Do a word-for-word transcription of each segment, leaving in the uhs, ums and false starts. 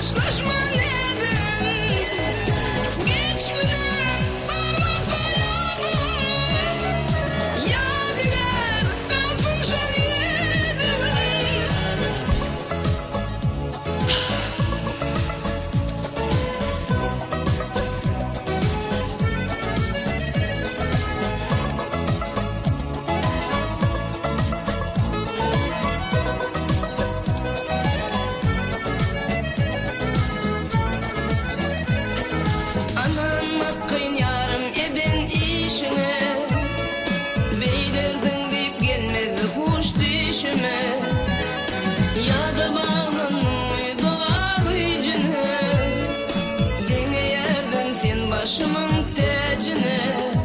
Başımın tecine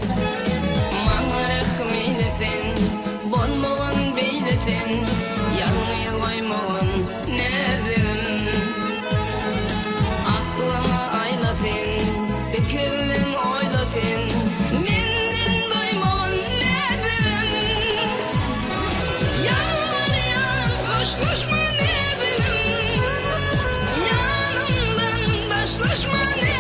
Mağarak meylefen Bonmağın beylefen Yanmaya koymağın nedim Aklıma aylafen Fikirlen oylafen Menden doymağın nedim Yanlar yan Hoşlaşma nedim Yanımdan başlaşma nedim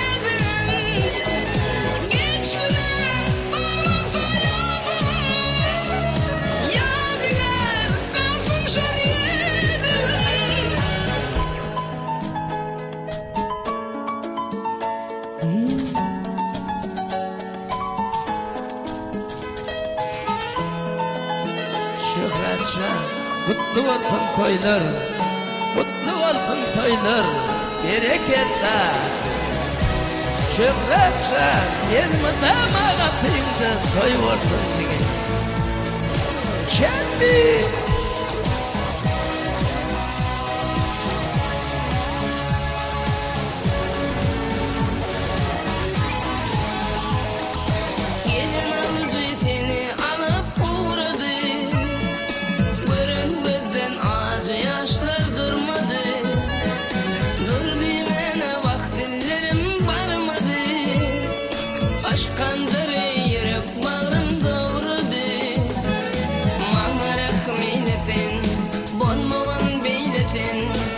Şöhretşen, kutlu olsun toylar, kutlu olsun toylar, bereketler. Şöhretşen, elmi damağa peyimde toy olsun size. Şenbi! Gelin alıcı seni alıp uğradı Bırın gözden acı yaşlar durmadı Dur dimene vaktillerim varmadı Aşk kancarı yürek bağrım doğradı Mağarak meylefen Bonmağın beylefen